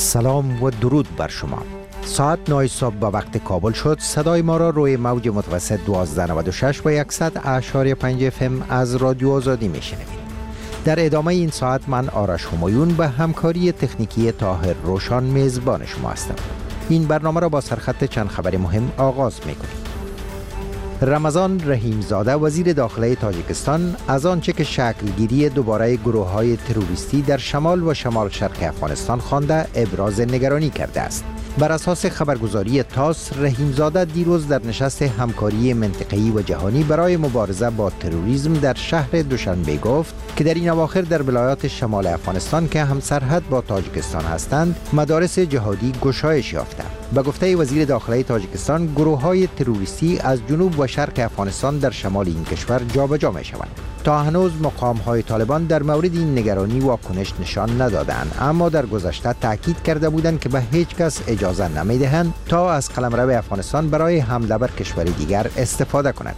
سلام و درود بر شما. ساعت 9 صبح به وقت کابل شد. صدای ما را روی موج متوسط 1296 و 100.5 FM از رادیو آزادی میشنوید. در ادامه این ساعت من آرش همایون به همکاری تکنیکی طاهر روشان میزبان شما هستم. این برنامه را با سرخط چند خبر مهم آغاز میکنیم. رمضان رحیمزاده وزیر داخله تاجیکستان از آنچه که شکلگیری دوباره گروه‌های تروریستی در شمال و شمال شرق افغانستان خوانده ابراز نگرانی کرده است. بر اساس خبرگزاری تاس، رحیمزاده دیروز در نشست همکاری منطقه‌ای و جهانی برای مبارزه با تروریسم در شهر دوشنبه گفت که در این اواخر در ولایات شمال افغانستان که همسرحد با تاجیکستان هستند، مدارس جهادی گشایش یافته. به گفته وزیر داخله تاجیکستان، گروه‌های تروریستی از جنوب و شرق افغانستان در شمال این کشور جابجا می‌شوند. تا هنوز مقام‌های طالبان در مورد این نگرانی واکنش نشان ندادند، اما در گذشته تاکید کرده بودند که به هیچ کس اجازه نمی‌دهند تا از قلمرو افغانستان برای حمله بر کشور دیگر استفاده کند.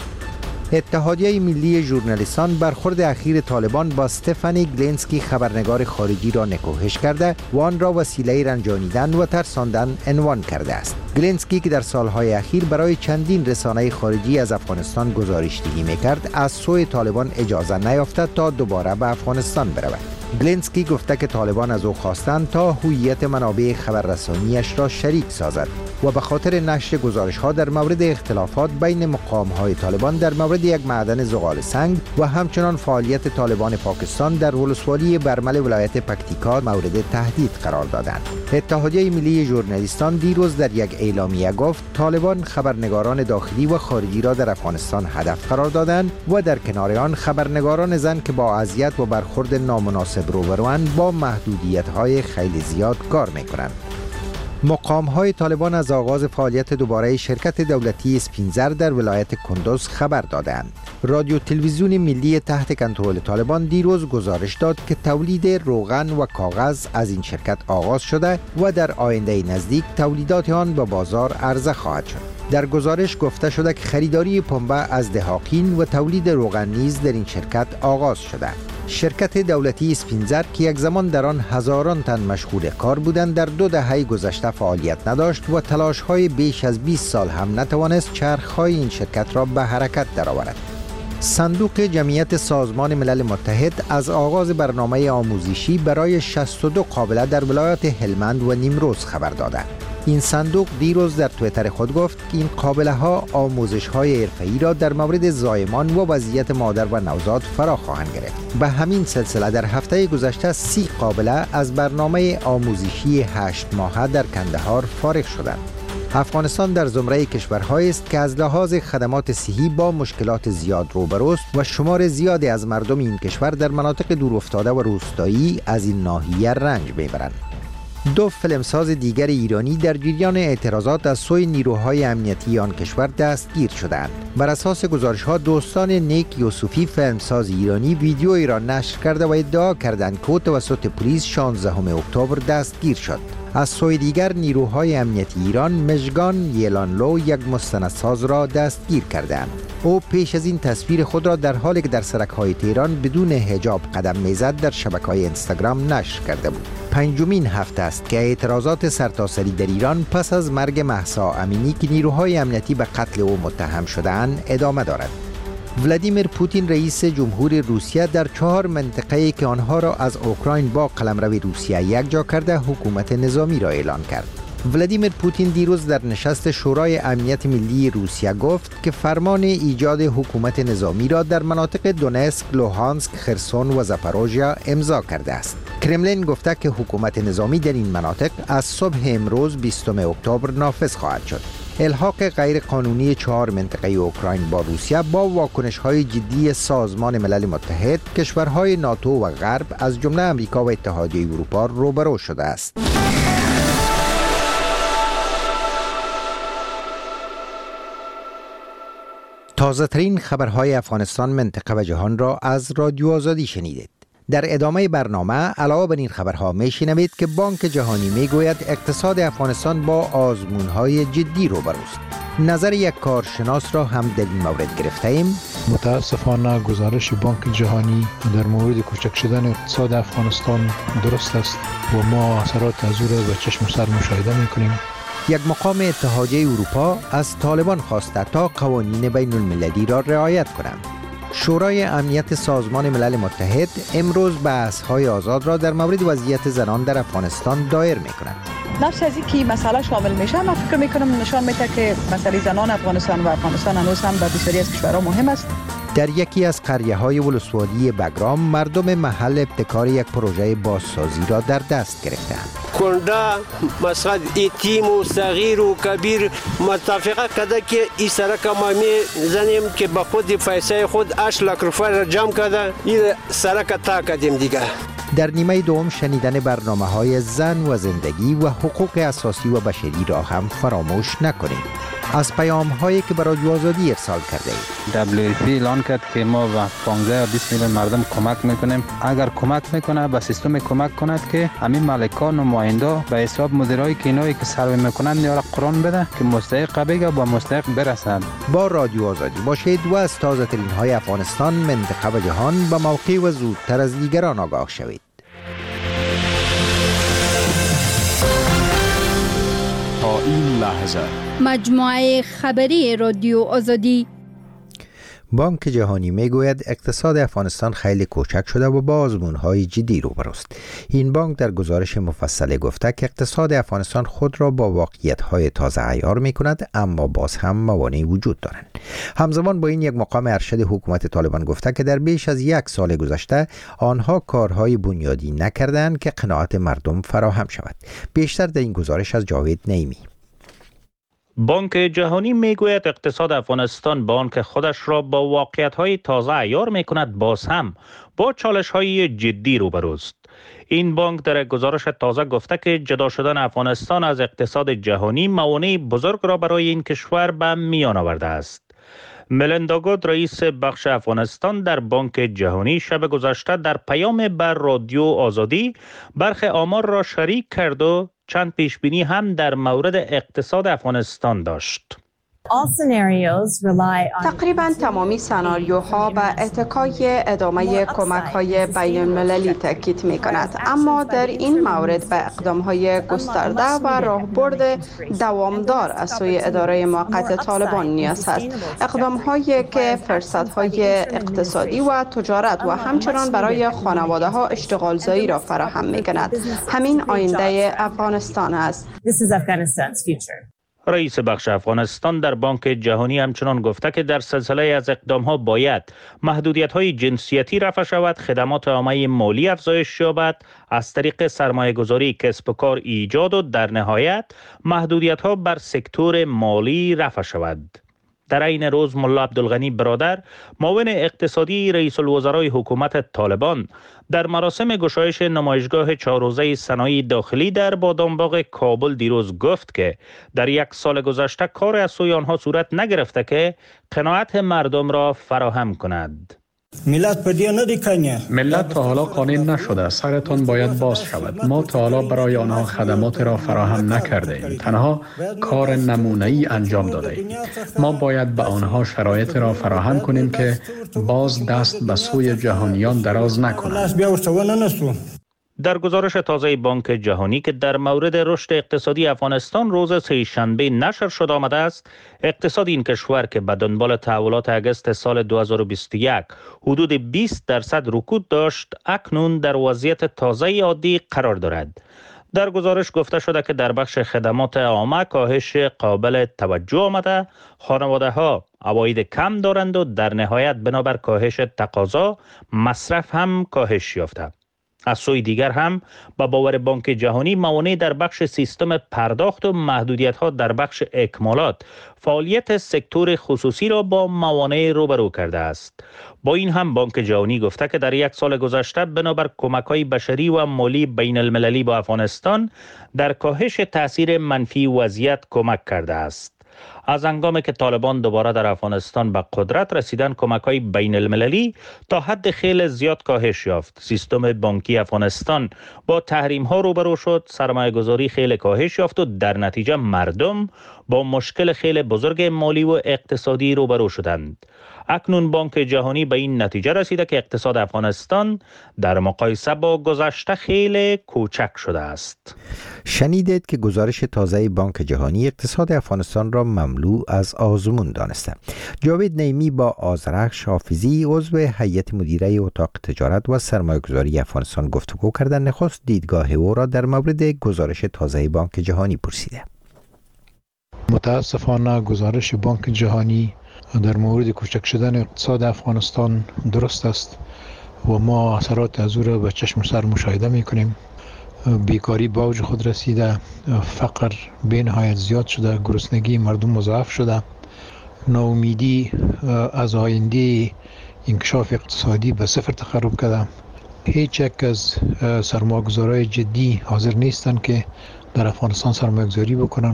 اتحادیه ملی ژورنالیستان برخورد اخیر طالبان با استفانی گلنسکی خبرنگار خارجی را نکوهش کرده و آن را وسیله رنجانیدن و ترساندن عنوان کرده است. گلنسکی که در سالهای اخیر برای چندین رسانه خارجی از افغانستان گزارشدهی میکرد، از سوی طالبان اجازه نیافته تا دوباره به افغانستان برود. گلنسکی گفته که طالبان از او خواستند تا هویت منابع خبررسانیش را شریک سازد و به خاطر نشر گزارش‌ها در مورد اختلافات بین مقام‌های طالبان در مورد یک معدن زغال سنگ و همچنان فعالیت طالبان پاکستان در ولسوالی برمل ولایت پکتیکا مورد تهدید قرار دادند. اتحادیه ملی ژورنالیستان دیروز در یک اعلامیه گفت طالبان خبرنگاران داخلی و خارجی را در افغانستان هدف قرار دادند و در کنار آن خبرنگاران زن که با اذیت و برخورد نامناسب روبروند با محدودیت‌های خیلی زیاد کار می‌کنند. مقام‌های طالبان از آغاز فعالیت دوباره شرکت دولتی اسپینزر در ولایت کندوز خبر دادند. رادیو تلویزیون ملی تحت کنترل طالبان دیروز گزارش داد که تولید روغن و کاغذ از این شرکت آغاز شده و در آینده نزدیک تولیدات آن به بازار عرضه خواهد شد. در گزارش گفته شده که خریداری پنبه از دهاقین و تولید روغن نیز در این شرکت آغاز شده. شرکت دولتی اسپینزر که یک زمان در آن هزاران تن مشغول کار بودند، در 2 دهه گذشته فعالیت نداشت و تلاش‌های بیش از 20 سال هم نتوانست چرخ‌های این شرکت را به حرکت درآورد. صندوق جمعیت سازمان ملل متحد از آغاز برنامه آموزشی برای 62 قابله در ولایات هلمند و نیمروز خبر داده. این صندوق دیروز در توییتر خود گفت که این قابله ها آموزش های حرفه‌ای را در مورد زایمان و وضعیت مادر و نوزاد فرا خواهند گرفت. به همین سلسله در هفته گذشته 30 قابله از برنامه آموزشی 8 ماهه در کندهار فارغ شدند. افغانستان در زمره کشورهایی است که از لحاظ خدمات صحی با مشکلات زیاد روبروست و شمار زیادی از مردم این کشور در مناطق دورافتاده و روستایی از این ناحیه رنج میبرند. 2 فیلمساز دیگر ایرانی در جریان اعتراضات از سوی نیروهای امنیتی آن کشور دستگیر شدند. بر اساس گزارش‌ها دوستان نیک یوسفی فیلمساز ایرانی ویدیویی را نشر کرده و ادعا کردند که توسط پلیس 16 اکتبر دستگیر شد. از سوی دیگر نیروهای امنیتی ایران مژگان یلانلو یک مستندساز را دستگیر کردند. او پیش از این تصویر خود را در حالی که در سرک‌های تهران بدون حجاب قدم می‌زد در شبکه‌های اینستاگرام نشر کرده بود. 5مین هفته است که اعتراضات سرتاسری در ایران پس از مرگ مهسا امینی که نیروهای امنیتی به قتل او متهم شده‌اند ادامه دارد. ولادیمیر پوتین رئیس جمهور روسیه در 4 منطقه‌ای که آنها را از اوکراین با قلمرو روسیه یکجا کرده حکومت نظامی را اعلان کرد. ولادیمیر پوتین دیروز در نشست شورای امنیت ملی روسیه گفت که فرمان ایجاد حکومت نظامی را در مناطق دونسک، لوهانسک، خرسون و زاپاروژیا امضا کرده است. کرملین گفته که حکومت نظامی در این مناطق از صبح امروز 20 اکتبر نافذ خواهد شد. الحاق غیر قانونی 4 منطقه اوکراین با روسیه با واکنش‌های جدی سازمان ملل متحد، کشورهای ناتو و غرب از جمله آمریکا و اتحادیه اروپا روبرو شده است. تازه ترین خبرهای افغانستان، منطقه و جهان را از رادیو آزادی شنیدید. در ادامه برنامه علاوه بر این خبرها میشنوید که بانک جهانی میگوید اقتصاد افغانستان با آزمون‌های جدی روبروست. نظر یک کارشناس را هم در این مورد گرفته ایم. متاسفانه گزارش بانک جهانی در مورد کوچک شدن اقتصاد افغانستان درست است و ما اثرات از او را به چشم سر مشاهده می‌کنیم. یک مقام اتحادیه اروپا از طالبان خواسته تا قوانین بین المللی را رعایت کنند. شورای امنیت سازمان ملل متحد امروز بحث‌های آزاد را در مورد وضعیت زنان در افغانستان دایر می‌کند. نفس از اینکه مسئله شامل میشه، من فکر میکنم نشان میده که مسئله زنان افغانستان و افغانستان هنوز هم در بسیاری از کشورها مهم است. در یکی از قریه‌های ولسوالی بگرام مردم محل ابتکار یک پروژه بازسازی را در دست گرفتند. کنده مثلا یتیم و صغیر و کبیر متفقه کرده که این سرک ما میزنیم که به خود پیسه خود 8 لک روپیه را جمع کرده این سرک تا کردیم دیگه. در نیمه دوم شنیدن برنامه‌های زن و زندگی و حقوق اساسی و بشری را هم فراموش نکنید. از پیام‌هایی که برای رادیو آزادی ارسال کرده اید. WFP اعلان کرد که ما و 15 و 20 میلیون مردم کمک میکنیم. اگر کمک میکنه به سیستم کمک کند که همین مالکان و نماینده به حساب مدیرای کینایی که سروی میکنن نیاره قرآن بده که مستحق بگه و مستحق برسند. با رادیو آزادی باشید و از تازه ترین های افغانستان، منطقه و جهان به موقع و زودتر از دیگران آگاه شوید. تا این لحظه مجموعه خبری رادیو آزادی. بانک جهانی میگوید اقتصاد افغانستان خیلی کوچک شده و با آزمون‌های جدی روبروست. این بانک در گزارش مفصل گفته که اقتصاد افغانستان خود را با واقعیت‌های تازه عیار می‌کند، اما باز هم موانعی وجود دارند. همزمان با این یک مقام ارشد حکومت طالبان گفته که در بیش از یک سال گذشته آنها کارهای بنیادی نکردند که قناعت مردم فراهم شود. بیشتر در این گزارش از جاوید نیمی. بانک جهانی میگوید اقتصاد افغانستان با آنکه خودش را با واقعیت‌های تازه عیار می‌کند، باز هم با چالش‌های جدی روبروست. این بانک در گزارش تازه گفته که جدا شدن افغانستان از اقتصاد جهانی موانع بزرگ را برای این کشور به میان آورده است. ملیندا گود، رئیس بخش افغانستان در بانک جهانی، شب گذشته در پیام بر رادیو آزادی برخی آمار را شریک کرد و چند پیشبینی هم در مورد اقتصاد افغانستان داشت. تقریبا تمامی سناریوها به اتکای ادامه کمک‌های بین‌المللی تاکید می‌کند، اما در این مورد به اقدام‌های گسترده و راهبرد دوامدار از سوی اداره موقت طالبان نیاز است. اقدام‌هایی که فرصت‌های اقتصادی و تجارت و همچنان برای خانواده‌ها اشتغالزایی را فراهم می‌کند. همین آینده افغانستان است. رئیس بخش افغانستان در بانک جهانی همچنان گفته که در سلسله از اقدام‌ها باید محدودیت‌های جنسیتی رفع شود، خدمات عامه مالی افزایش یابد، از طریق سرمایه‌گذاری کسب و کار ایجاد و در نهایت محدودیت‌ها بر سکتور مالی رفع شود. در این روز ملا عبدالغنی برادر، معاون اقتصادی رئیس الوزرای حکومت طالبان، در مراسم گشایش نمایشگاه 4 روزه صنایع داخلی در بادامباغ کابل دیروز گفت که در یک سال گذشته کار از سوی آنها صورت نگرفته که قناعت مردم را فراهم کند. ملت تا حالا قانع نشده، سرتان باید باز شود. ما تا حالا برای آنها خدمات را فراهم نکرده ایم، تنها کار نمونه‌ای انجام داده ایم. ما باید به آنها شرایط را فراهم کنیم که باز دست به سوی جهانیان دراز نکنند. در گزارش تازه بانک جهانی که در مورد رشد اقتصادی افغانستان روز سه‌شنبه نشر شده آمده است، اقتصاد این کشور که به دنبال تحولات اگست سال 2021 حدود 20% رکود داشت، اکنون در وضعیت تازه عادی قرار دارد. در گزارش گفته شده که در بخش خدمات عامه کاهش قابل توجه آمده، خانواده‌ها عواید کم دارند و در نهایت بنابر کاهش تقاضا مصرف هم کاهش یافته. از سوی دیگر هم با باور بانک جهانی موانع در بخش سیستم پرداخت و محدودیت‌ها در بخش اکمالات فعالیت سکتور خصوصی را با موانع روبرو کرده است. با این هم بانک جهانی گفته که در یک سال گذشته بنابر کمک‌های بشری و مالی بین المللی با افغانستان در کاهش تاثیر منفی وضعیت کمک کرده است. از هنگامی که طالبان دوباره در افغانستان به قدرت رسیدن، کمک‌های بین المللی تا حد خیلی زیاد کاهش یافت. سیستم بانکی افغانستان با تحریم‌ها روبرو شد، سرمایه‌گذاری خیلی کاهش یافت و در نتیجه مردم با مشکل خیلی بزرگ مالی و اقتصادی روبرو شدند. اکنون بانک جهانی به این نتیجه رسیده که اقتصاد افغانستان در مقایسه با گذشته خیلی کوچک شده است. شنیدید که گزارش تازه بانک جهانی اقتصاد افغانستان را مملو از آزمون دانسته. جاوید نیمی با آذرخش حافظی عضو هیئت مدیره اتاق تجارت و سرمایه‌گذاری افغانستان گفتگو کردند. نخست دیدگاه او را در مورد گزارش تازه بانک جهانی پرسیده. متاسفانه گزارش بانک جهانی در مورد کوچک شدن اقتصاد افغانستان درست است و ما اثرات از او را به چشم سر مشاهده می‌کنیم. بیکاری به اوج خود رسیده، فقر به نهایت زیاد شده، گرسنگی مردم مضاعف شده، ناامیدی از آینده انکشاف اقتصادی به صفر تقرب کرده. هیچ یک از سرمایه‌گذارای جدی حاضر نیستند که در افغانستان سرمایه‌گذاری بکنن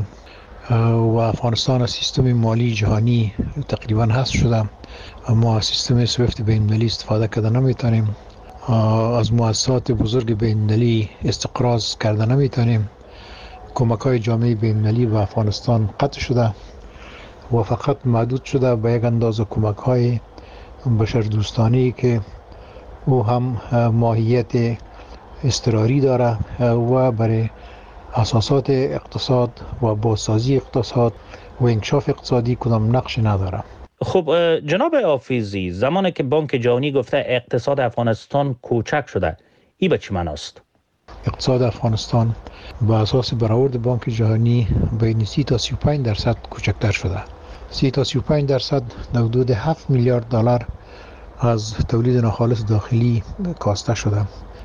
و افغانستان از سیستم مالی جهانی تقریبا حذف شده. ما از سیستم سویفت بین‌المللی استفاده کرده نمیتونیم، از مؤسسات بزرگ بین‌المللی استقراض کرده نمیتونیم. کمک‌های جامعه بین‌المللی به افغانستان قطع شده و فقط محدود شده به یک اندازه کمک‌های بشردوستانه‌ای که او هم ماهیت اضطراری داره و برای اساسات اقتصاد و بازسازی اقتصاد و انکشاف اقتصادی کدام نقش نداره. خب جناب حافظی، زمانی که بانک جهانی گفته اقتصاد افغانستان کوچک شده، این به چه معنی است؟ اقتصاد افغانستان به اساس برآورد بانک جهانی بین 30 تا 35% کوچکتر شده. 30 تا 35% در حدود 7 میلیارد دلار از تولید ناخالص داخلی کاسته شده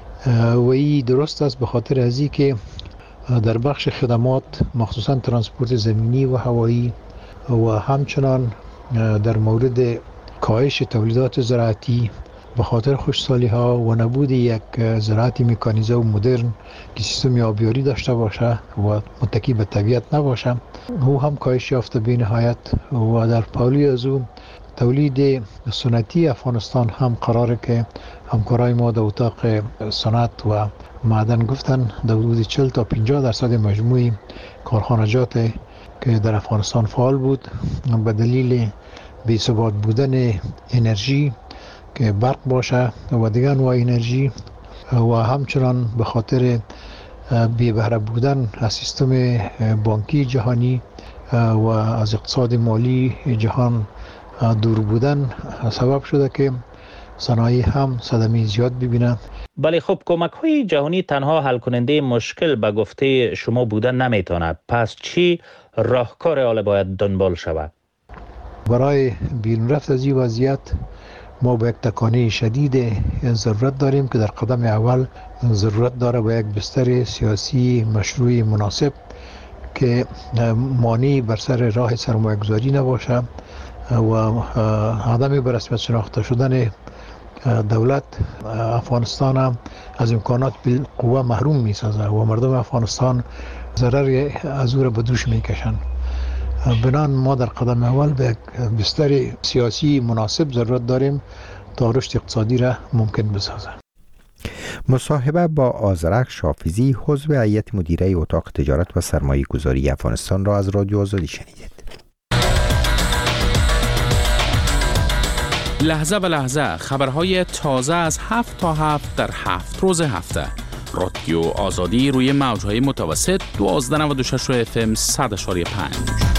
و این درست است به خاطر از اینکه در بخش خدمات مخصوصا ترانسپورت زمینی و هوایی و همچنان در مورد کاهش تولیدات زراعتی به خاطر خشکسالی ها و نبود یک زراعت مکانیزه و مدرن که سیستم آبیاری داشته باشه و متکی به طبیعت نباشه، او هم کاهش یافته به نهایت و در پالی از او تولید سنتی افغانستان هم قراره که همکارای ما در اتاق صنعت و معدن گفتن در حدود 40 تا 50% مجموع کارخانجات که در افغانستان فعال بود به دلیل بی‌ثبات بودن انرژی که برق باشه و دیگر انواع انرژی و همچنان به خاطر بی بهره بودن از سیستم بانکی جهانی و از اقتصاد مالی جهان دور بودن سبب شده که صنایع هم صدمه زیاد ببینند. بله، خب کمک‌های جهانی تنها حل کننده مشکل به گفته شما بودن نمیتونه. پس چی راهکار حال باید دنبال شود؟ برای بیرون رفت از این وضعیت ما با یک تکانه شدید ضرورت داریم که در قدم اول ضرورت داره با یک بستر سیاسی مشروع مناسب که مانعی بر سر راه سرمایه‌گذاری نباشه و عدم به رسمیت شناخته شدن دولت افغانستان هم از امکانات بالقوه محروم می‌سازه و مردم افغانستان ضرر از او را به دوش می‌کشند. بنان ما در قدم اول به بستر سیاسی مناسب ضرورت داریم تا رشد اقتصادی را ممکن بسازه. مصاحبه با آذرخش حافظی عضو هیئت مدیره اتاق تجارت و سرمایه گذاری افغانستان را از رادیو آزادی شنیدید. لحظه به لحظه خبرهای تازه از 7 تا 7 در 7 روز هفته. رادیو آزادی روی موجهای متوسط 1296 FM 100.5.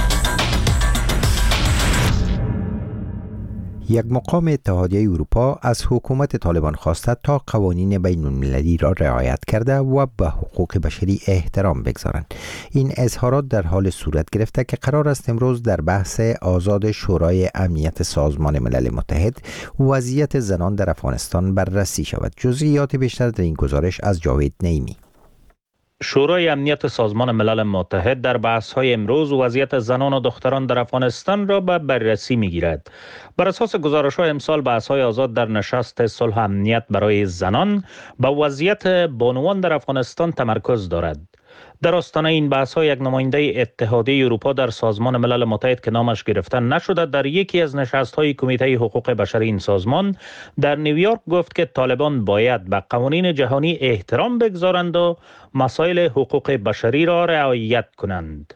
یک مقام اتحادیه اروپا از حکومت طالبان خواسته تا قوانین بین المللی را رعایت کرده و به حقوق بشری احترام بگذارند. این اظهارات در حال صورت گرفته که قرار است امروز در بحث آزاد شورای امنیت سازمان ملل متحد وضعیت زنان در افغانستان بررسی شود. جزئیات بیشتر در این گزارش از جاوید نیمی. شورای امنیت سازمان ملل متحد در بحث‌های امروز وضعیت زنان و دختران در افغانستان را به بررسی می‌گیرد. بر اساس گزارش‌های امسال بحث‌های آزاد در نشست صلح امنیت برای زنان به وضعیت بانوان در افغانستان تمرکز دارد. در آستانه این بحث‌ها یک نماینده اتحادیه اروپا در سازمان ملل متحد که نامش گرفته نشده در یکی از نشست‌های کمیته حقوق بشری این سازمان در نیویورک گفت که طالبان باید به قوانین جهانی احترام بگذارند و مسائل حقوق بشری را رعایت کنند.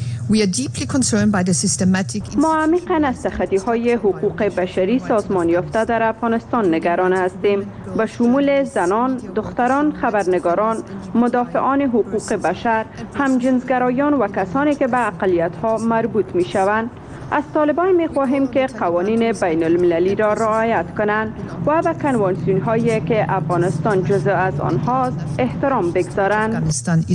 ما عمیقاً از تخطی‌های حقوق بشری سازمان یافته در افغانستان نگران هستیم، به شمول زنان، دختران، خبرنگاران، مدافعان حقوق بشر، همجنسگرایان و کسانی که به اقلیت‌ها مربوط می‌شوند. از طالبان می‌خواهیم که قوانین بین المللی را رعایت کنند و به کنوانسیون‌هایی که افغانستان جزء از آنهاست احترام بگذارند.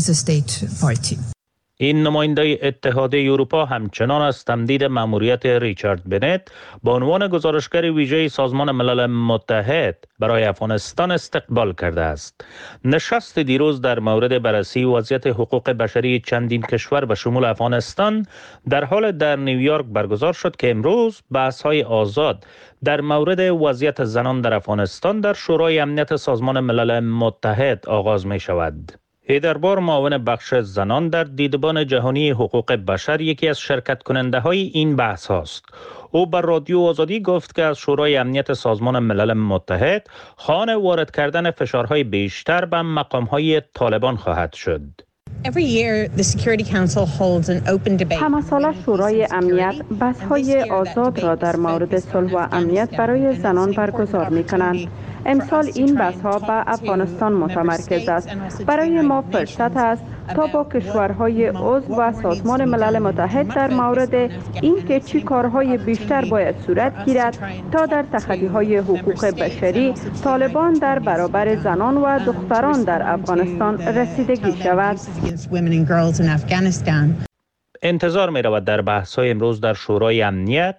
این نماینده اتحادیه اروپا همچنان از تمدید مأموریت ریچارد بنت به عنوان گزارشگر ویژه سازمان ملل متحد برای افغانستان استقبال کرده است. نشست دیروز در مورد بررسی وضعیت حقوق بشری چندین کشور به شمول افغانستان در حال در نیویورک برگزار شد که امروز بحث‌های آزاد در مورد وضعیت زنان در افغانستان در شورای امنیت سازمان ملل متحد آغاز می شود. هیدربار معاون بخش زنان در دیدبان جهانی حقوق بشر یکی از شرکت کننده های این بحث هاست. او بر رادیو آزادی گفت که از شورای امنیت سازمان ملل متحد خواهان وارد کردن فشارهای بیشتر به مقامهای طالبان خواهد شد. همه ساله شورای امنیت بحث‌های آزاد را در مورد صلح و امنیت برای زنان برگزار می‌کنند. امسال این بحث‌ها به افغانستان متمرکز است. برای ما فرصت است تا با کشورهای عضو و سازمان ملل متحد در مورد اینکه چی کارهای بیشتر باید صورت گیرد تا در تخطی‌های حقوق بشری طالبان در برابر زنان و دختران در افغانستان رسیدگی شود. انتظار می رود در بحث‌های امروز در شورای امنیت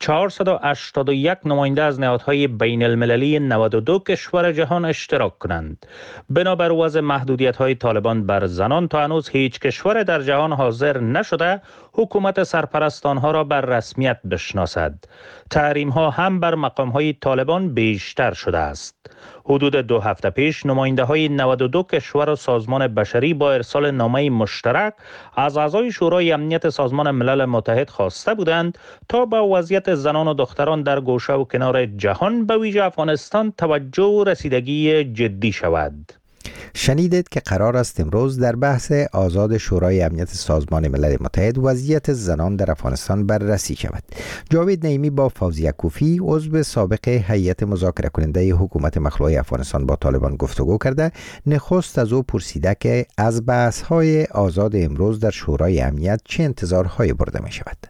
481 نماینده از نهادهای بین المللی 92 کشور جهان اشتراک کنند. بنابر وضع محدودیت‌های طالبان بر زنان تا هنوز هیچ کشور در جهان حاضر نشده حکومت سرپرست آنها را بر رسمیت بشناسد. تحریم‌ها هم بر مقام‌های طالبان بیشتر شده است. حدود 2 هفته پیش نماینده‌های 92 کشور و سازمان بشری با ارسال نامه مشترک از اعضای شورای امنیت سازمان ملل متحد خواسته بودند تا به وضعیت زنان و دختران در گوشه و کنار جهان به ویژه افغانستان توجه و رسیدگی جدی شود. شنیدید که قرار است امروز در بحث آزاد شورای امنیت سازمان ملل متحد وضعیت زنان در افغانستان بررسی شود. جاوید نعیمی با فوزیه کوفی عضو سابق هیئت مذاکره کننده حکومت مخلوع افغانستان با طالبان گفتگو کرده. نخست از او پرسیده که از بحث‌های آزاد امروز در شورای امنیت چه انتظارهایی برده می شود.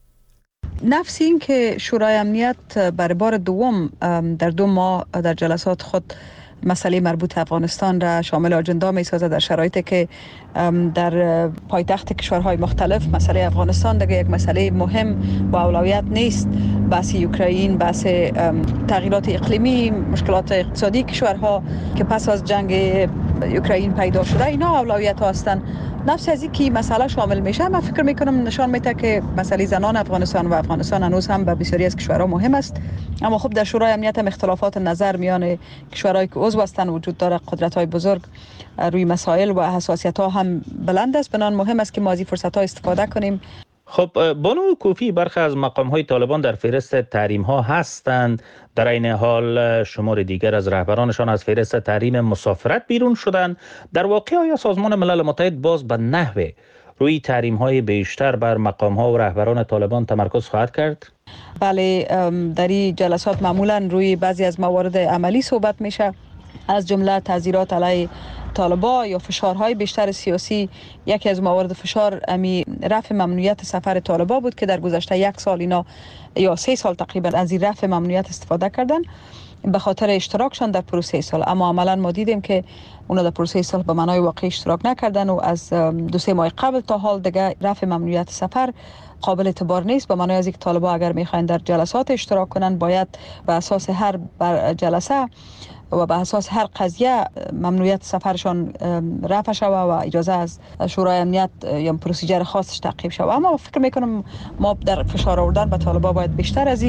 نفس این که شورای امنیت برای بار دوم در 2 ماه در جلسات خود مسئله مربوط افغانستان را شامل آجندا می سازد در شرایطی که در پایتخت کشورهای مختلف مسئله افغانستان دیگه یک مسئله مهم و اولویت نیست. بحث اوکراین، بحث تغییرات اقلیمی، مشکلات اقتصادی کشورها که پس از جنگ اوکراین پیدا شده اینا اولویت ها هستند. نفس از اینکه مسئله شامل میشه من فکر میکنم نشان میده که مسئله زنان افغانستان و افغانستان هنوز هم به بسیاری از کشورها مهم است. اما خب در شورای امنیت هم اختلافات نظر میان کشورهایی که عضو هستند وجود داره. قدرت‌های بزرگ روی مسائل و حساسیت‌ها هم بلند است. بنابراین مهم است که ما از این فرصت‌ها استفاده کنیم. خب بانو کوفی، برخی از مقام‌های طالبان در فهرست تحریم‌ها هستند. در این حال شمار دیگر از رهبرانشان از فهرست تحریم مسافرت بیرون شدند. در واقع آیا سازمان ملل متحد باز به نحوه روی تحریم‌های بیشتر بر مقام‌ها و رهبران طالبان تمرکز خواهد کرد؟ بله، در این جلسات معمولاً روی بعضی از موارد عملی صحبت میشه، از جمله تعزیرات علیه طالبان یا فشارهای بیشتر سیاسی. یکی از موارد فشار رفع ممنوعیت سفر طالبان بود که در گذشته 1 سال اینا یا 3 سال تقریبا از این رفع ممنوعیت استفاده کردن به خاطر اشتراکشان در پروسه صلح. اما عملا ما دیدیم که اونا در پروسه صلح به معنای واقعی اشتراک نکردن و از 2-3 ماه قبل تا حال دیگه رفع ممنوعیت سفر قابل اعتبار نیست. به معنای از اینکه طالبان اگر میخواین در جلسات اشتراک کنن باید به اساس هر جلسه و به اساس هر قضیه ممنوعیت سفرشان رفع شود و اجازه از شورای امنیت یا پروسیجر خاصش تعقیب شود. اما فکر میکنم ما در فشار آوردن به طالبان باید بیشتر از این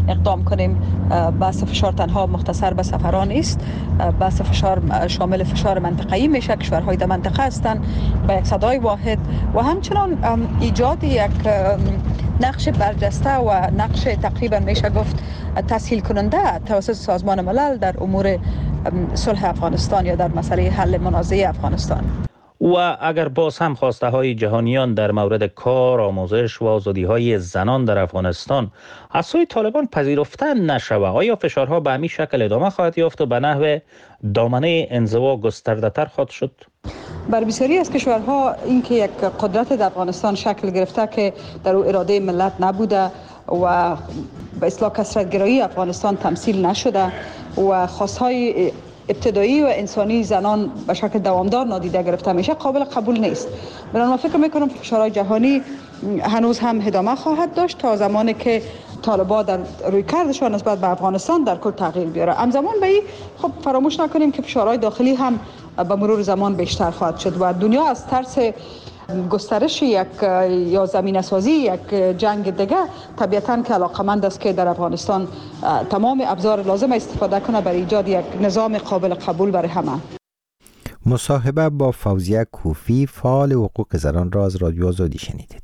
اقدام کنیم. بحث فشار تنها مختصر به سفران نیست، بحث فشار شامل فشار منطقه‌ای میشه. کشورهای در منطقه هستند با یک صدای واحد و همچنان ایجاد یک نقش برجسته و نقش تقریبا میشه گفت تسهیل کننده توسط سازمان ملل در امور صلح افغانستان یا در مسئله حل منازعه افغانستان. و اگر باز هم خواسته های جهانیان در مورد کار، آموزش و آزادی های زنان در افغانستان از سوی طالبان پذیرفته نشود، آیا فشارها به همین شکل ادامه خواهد یافت و به نحو دامنه انزوا گسترده تر خواهد شد؟ بر بسیاری از کشورها اینکه یک قدرت در افغانستان شکل گرفته که در او اراده ملت نبوده و به اصطلاح کثرت‌گرایی افغانستان تمثیل نشده و خواستهای ابتدایی و انسانی زنان به شکل دوامدار نادیده گرفته میشه، قابل قبول نیست. من فکر میکنم فشارهای جهانی هنوز هم ادامه خواهد داشت تا زمانی که طالبان در رویکردشان نسبت به افغانستان در کل تغییر بیاره. همزمان به این خب فراموش نکنیم که فشارهای داخلی هم به مرور زمان بیشتر خواهد شد و دنیا از ترس گسترش یک یا زمینه سازی یک جنگ دیگه طبیعتاً که علاقمند است که در افغانستان تمام ابزار لازم استفاده کنه برای ایجاد یک نظام قابل قبول برای همه. مصاحبه با فوزیه کوفی، فعال حقوق زنان را از رادیو آزادی شنیدید.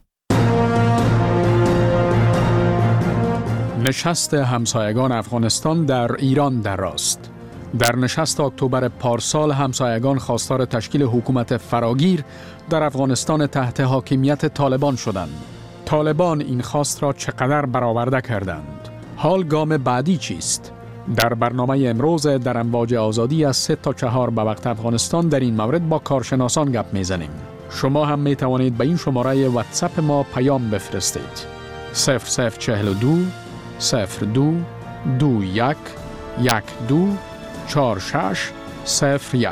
نشست همسایگان افغانستان در ایران در راست. در نشست اکتبر پارسال همسایگان خواستار تشکیل حکومت فراگیر در افغانستان تحت حاکمیت طالبان شدند. طالبان این خواست را چقدر برآورده کردند؟ حال گام بعدی چیست؟ در برنامه امروز در امواج آزادی از 3 تا 4 به وقت افغانستان در این مورد با کارشناسان گپ میزنیم. شما هم می توانید به این شماره واتساپ ما پیام بفرستید. 0042 02 21 12 4601.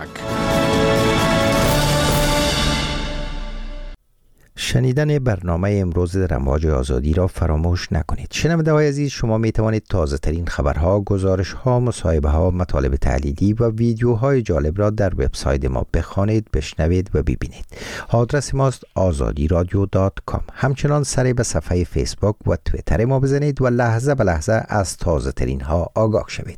شنیدن برنامه امروز در امواج آزادی را فراموش نکنید. شنونده‌های عزیز، شما می توانید تازه ترین خبرها، گزارش‌ها، مصاحبه‌ها، مطالب تحلیلی و ویدیوهای جالب را در وبسایت ما بخوانید، بشنوید و ببینید. آدرس ماست azadiradio.com. همچنان سری به صفحه فیسبوک و توییتر ما بزنید و لحظه به لحظه از تازه ترین ها آگاه شوید.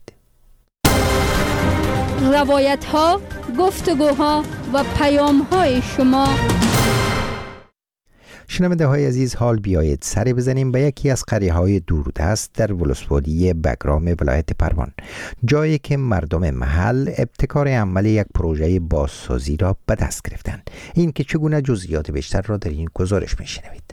روایت ها، گفتگوها و پیام های شما. شنونده های عزیز، حال بیایید سری بزنیم به یکی از قریه های دوردست در ولسوالی بگرام ولایت پروان، جایی که مردم محل ابتکار عمل یک پروژه بازسازی را به دست گرفتند. این که چگونه جزئیات بیشتر را در این گزارش میشنوید.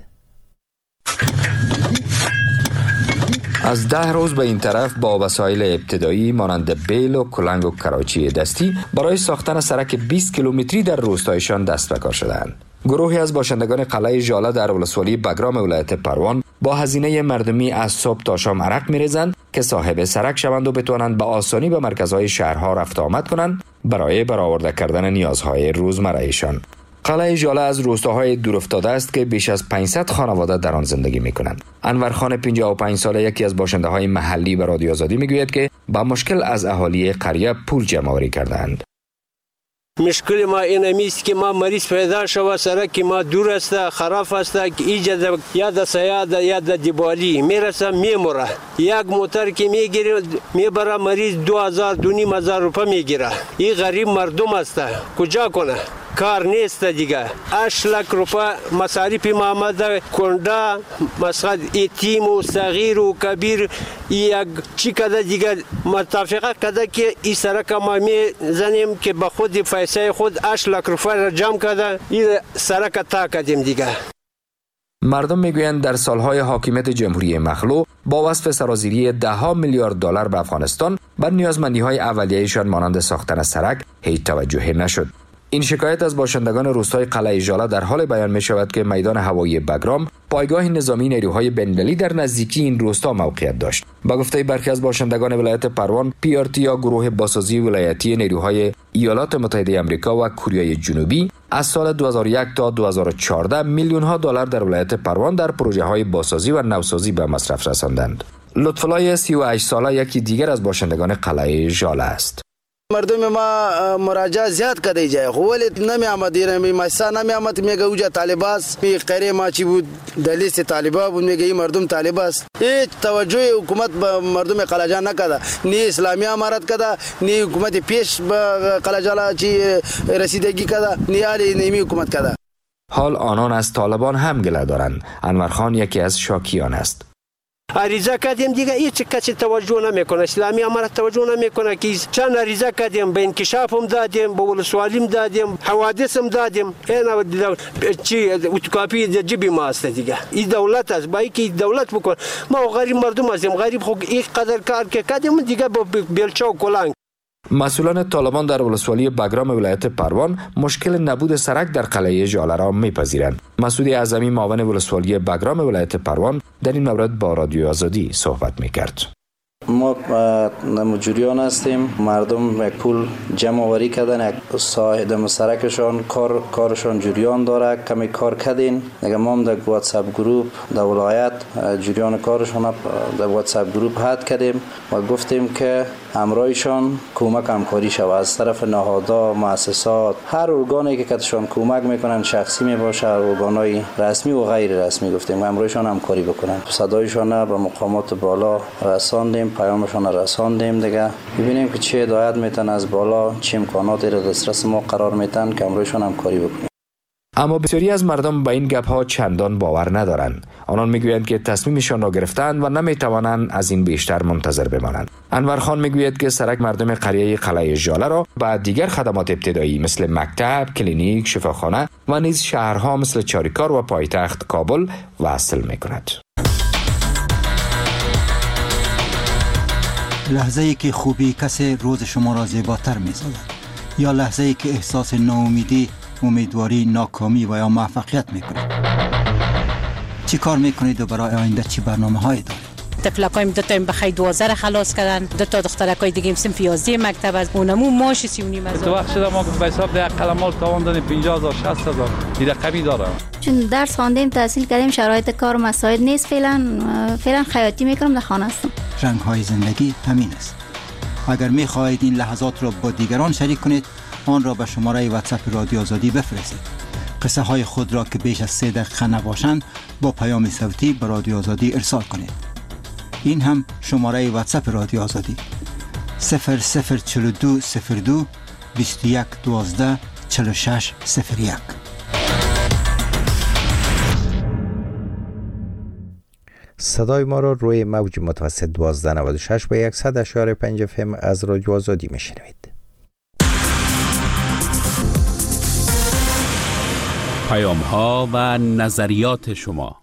از 10 روز به این طرف با وسایل ابتدایی مانند بیل و کلنگ و کراچی دستی برای ساختن سرک 20 کیلومتری در روستایشان دست به کار شدند. گروهی از باشندگان قلعه ژاله در ولسوالی بگرام ولایت پروان با هزینه مردمی از صبح تا شام عرق می‌ریزند که صاحب سرک شوند و بتوانند به آسانی به مرکزهای شهرها رفت آمد کنند برای برآورده کردن نیازهای روزمره‌ایشان. قلعه ژاله از روستاهای دورافتاده است که بیش از 500 خانواده در آن زندگی می‌کنند. انورخان 55 ساله یکی از باشنده‌های محلی به رادیو آزادی می‌گوید که با مشکل از اهالی قریه پول جمع‌آوری کردند. مشکل ما این است که ما مریض پیدا شود، سرک ما دور است، خراب است، ایجاد یا د سیاد یا د دیوالی میرسه میموره. یک موتر که میگیره میبره مریض 2000-2500 روپیه میگیره. این غریب مردم است، کجا کنه؟ کار نیست دیگه. 8 لک روپیه مصارف ما آمده، کنده مثلا یتیم و صغیر و کبیر یک چی کده دیگه متفقه کده که این سرک ما میزنیم که به خود پیسه خود 8 لک روپیه را جمع کده این سرک تا کدیم دیگه. مردم میگویند در سالهای حاکمیت جمهوری مخلوع با وصف سرازیری $10 میلیارد به افغانستان بر نیازمندی‌های اولیه‌شان مانند ساختن سرک هیچ توجهی نشد. این شکایت از باشندگان روستای قلعه ژاله در حال بیان می شود که میدان هوایی بگرام پایگاه نظامی نیروهای بین‌المللی در نزدیکی این روستا موقعیت داشت. با گفته برخی از باشندگان ولایت پروان، PRT یا گروه بازسازی ولایتی نیروهای ایالات متحده آمریکا و کره جنوبی از سال 2001 تا 2014 میلیون‌ها دلار در ولایت پروان در پروژه‌های بازسازی و نوسازی به مصرف رساندند. لطف‌الله 38 ساله یکی دیگر از باشندگان قلعه ژاله است. مردم ما مراجعه زیاد کردی جای ولی نمی آمدی می مسا نمی آمد میگه اوجا طالباس می قره ما چی بود دلیست طالبا بود میگه این مردم طالباس هیچ توجه حکومت به مردم قلجان نکرده نی اسلامی امارت کرده نی حکومت پیش به قلجان چی رسیدگی کرده نی علی نیمی حکومت کرده. حال آنان از طالبان هم گله دارند. انور خان یکی از شاکیان است. عریضه کردیم دیگه هیچ کسی توجه نمیکنه، اسلامی امارت توجه نمیکنه که چند عریضه کردیم به انکشاف هم دادیم، به ولسوالی دادیم، حوادث هم دادیم، اینا چی اتکاپی جیبی ما است دیگه. این دولت است، با اینکه دولت بکن ما غریب مردم هستیم، غریب خو این قدر کار که کردیم دیگه با بیلچه و کلنگ. مسئولان طالبان در ولسوالی بگرام ولایت پروان مشکل نبود سرک در قلعه ژاله را میپذیرند. مسعود اعظمی معاون ولسوالی بگرام ولایت پروان در این مورد با رادیو آزادی صحبت میکرد. ما مجریان هستیم، مردم یک پول جمع آوری کردن، صاحب سرکشان کارشان جریان داره، کمی کار کردین دیگه. ما هم در واتساپ گروپ در ولایت جریان کارشان در واتساپ گروپ حد کردیم و گفتیم که همراهشان کمک همکاری شود از طرف نهادها، مؤسسات، هر ارگانی که کتشان کمک میکنن، شخصی میباشه، ارگانای رسمی و غیر رسمی، گفتیم همراهشان همکاری بکنن. صدایشان به مقامات بالا رساندیم، پیامشان رساندیم دیگه. ببینیم که چه هدایت میتن از بالا، چه امکاناتی را دسترس ما قرار میتن که همراهشان همکاری بکنیم. اما بسیاری از مردم به این گپ ها چندان باور ندارند. آنان میگویند که تصمیمشان را گرفتند و نمیتوانند از این بیشتر منتظر بمانند. انور خان میگوید که سرک مردم قریه قلعه ژاله را با دیگر خدمات ابتدایی مثل مکتب، کلینیک، شفاخانه و نیز شهرها مثل چاریکار و پایتخت کابل وصل میکند. لحظه‌ای که خوبی کسی روز شما را زیباتر می‌سازد، یا لحظه‌ای که احساس ناامیدی، امیدواری، ناکامی و یا موفقیت می‌کنید. چی کار می‌کنید و برای آینده چی برنامه‌هایی دارید؟ طفلکایم دو تا بخیر 12 خلاص کردن، دو تا دخترکای دیگه صنف 11 مکتب از اونمو ماش 39 از. تو وقت شده ما به حساب ده قلمال تاوان دادیم 50000 60000 دیگه کمی داره. چون درس خواندیم، تحصیل کردیم، شرایط کار و مساعد نیست، فعلا خیاطی میکنم، در خانه هستم. رنگ‌های زندگی همین است. اگر می‌خواهید این لحظات را با دیگران شریک کنید، آن را به شماره واتساپ رادیو آزادی بفرستید. قصه های خود را که بیش از 3 دقیقه نباشند با پیام صوتی به رادیو آزادی ارسال کنید. این هم شماره واتساپ رادیو آزادی 0042 02 21 12 46 01. صدای ما را روی موج متوسط 1296 و 100.5 FM از رادیو آزادی میشنوید. پیام ها و نظریات شما.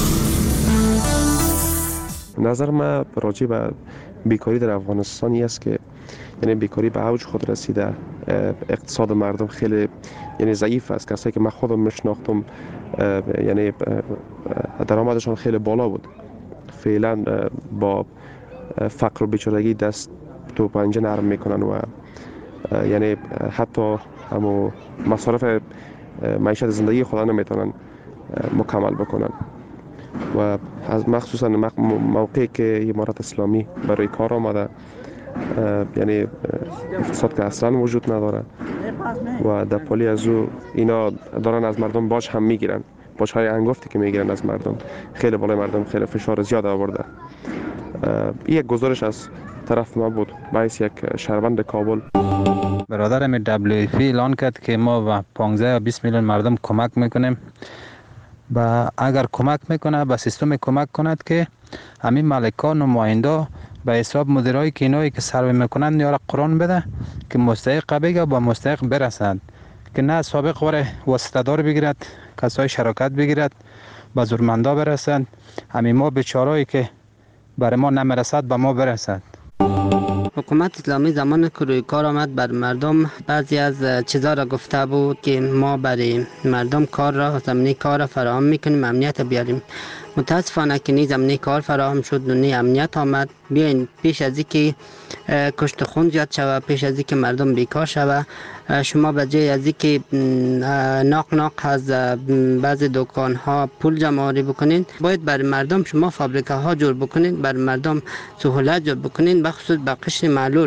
نظر من راجع به بیکاری در افغانستانی است که یعنی بیکاری به اوج خود رسیده، اقتصاد مردم خیلی یعنی ضعیف است. کسایی که من خودم میشناختم یعنی درآمدشان خیلی بالا بود، فعلا با فقر و بیچارگی دست تو پنجه نرم میکنن و یعنی حتی همو مصارف معیشت زندگی خود نمیتونن مکمل بکنن و از مخصوصا موقعی که امارت اسلامی برای کار آمده، یعنی اقتصاد که اصلا وجود نداره و در پالی از او اینا دارن از مردم باج هم میگیرن، باج های انگفتی که میگیرن از مردم خیلی بالای مردم خیلی فشار زیاد آورده. این یک گزارش از طرف ما بود باعث یک شهروند کابل. برادرم WFP اعلان کرد که ما با 15 یا 20 میلیون مردم کمک میکنیم و اگر کمک میکنه به سیستم کمک کند که همین مالکان و نماینده به حساب مدیرایی که اینایی که سروی میکنن یارا قرآن بده که مستحق بگه با مستحق برسند، که نه سابق وره واسطه‌دار بگیرد، کسای شراکت بگیرد به زورمندا برسند، همین ما بیچارهایی که برای ما نمیرسد به ما برسد. حکومت اسلامی زمان که روی کار آمد بر مردم بعضی از چیزا را گفته بود که ما برای مردم کار را زمینه کار را فراهم میکنیم، امنیت بیاریم. متاسفانه که نی زمینه کار فراهم شد و نی امنیت آمد. بیاین پیش از اینکه کشت خون زیاد شود، پیش از اینکه مردم بیکار شود، شما به جای از اینکه ناق از بعضی دکان ها پول جمع آوری بکنین، باید برای مردم شما فابریکه ها جور بکنین، برای مردم سهولت جور بکنین، بخصوص به قشر معلول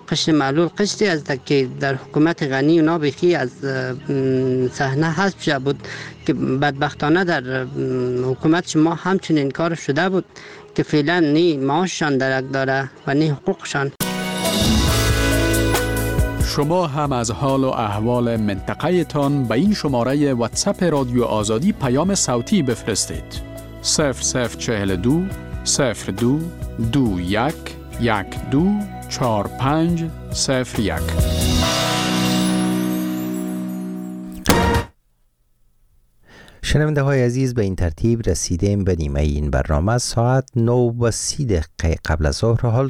قشر معلول قشری از که در حکومت غنی اونا بخی از صحنه حذف شده بود که بدبختانه در حکومت شما همچنین کار شده بود که فعلا نی معاششان درک داره و نی حقوقشان. شما هم از حال و احوال منطقه تان به این شماره واتساپ رادیو آزادی پیام صوتی بفرستید. 0042 02 21 12 4501. شنونده های عزیز، به این ترتیب رسیدیم به نیمه این برنامه. ساعت 9:30 قبل از ظهر. حال